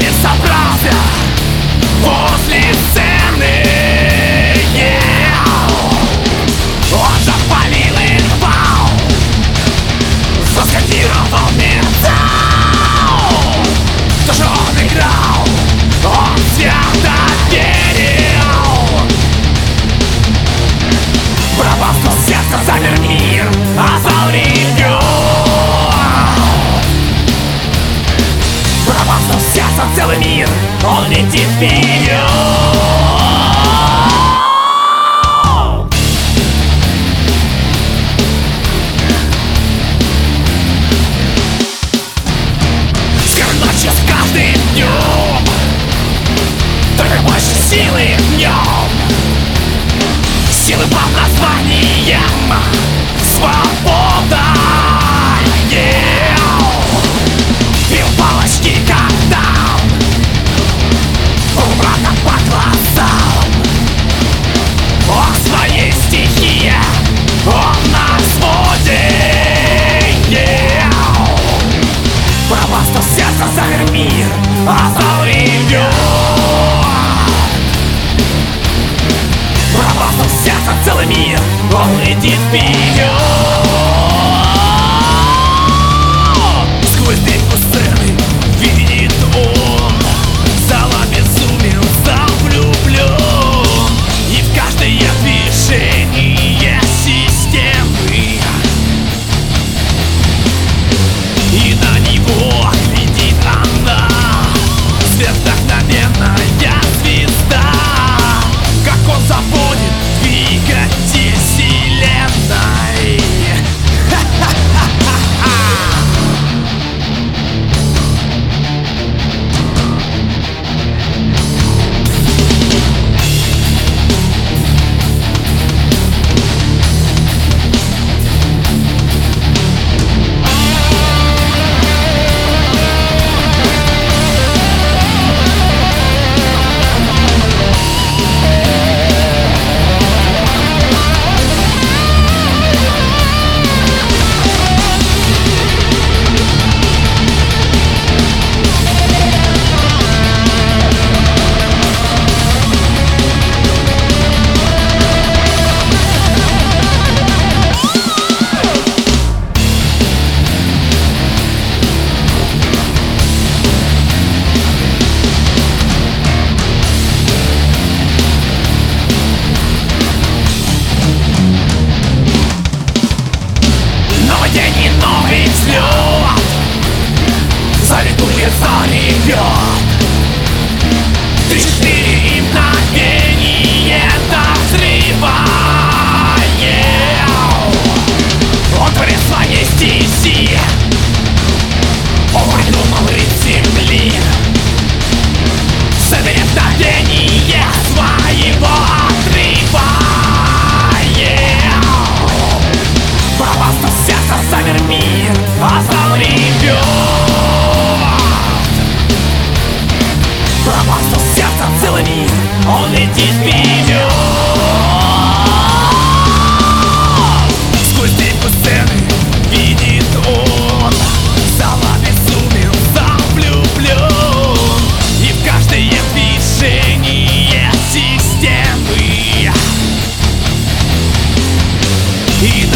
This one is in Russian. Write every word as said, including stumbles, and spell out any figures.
мир собрался возле сцены. Yeah. Он запалил и рвал, заскандировал металл. То, что он играл, он свято верил. Пробастал сердце, замер мир, озал ревью. Пробастал сердце, целый мир, он летит вперед. С каждым днем только больше силы в нем. Силы под названием свобода. Yeah. Бил палочки когда у брата по глазам. Он в своей стихии, он на взводе. Yeah. Пробастал сердце, замер мир, озал ревет. Пробастал сердце, целый мир, он летит вперед. Сквозь дым сцены видит он, зал обезумен, зал влюблен. И в каждое движение системы, и на него глядит она, сверхвдохновенная звезда. Как он заводит двигатель вселенной. Новый взлет, зарядует, заревет. Три-четыре и мгновение до взрыва. Yeah. Он творит своей стихии, он придумал ритм земли. Собери мгновение своего отрыва. Пробастал сердце, замер мир, озал ревет. Пробастал сердце, целый мир, он летит вперед. Сквозь дым сцены видит он, зал обезумен, зал влюблен. И в каждое движение системы, и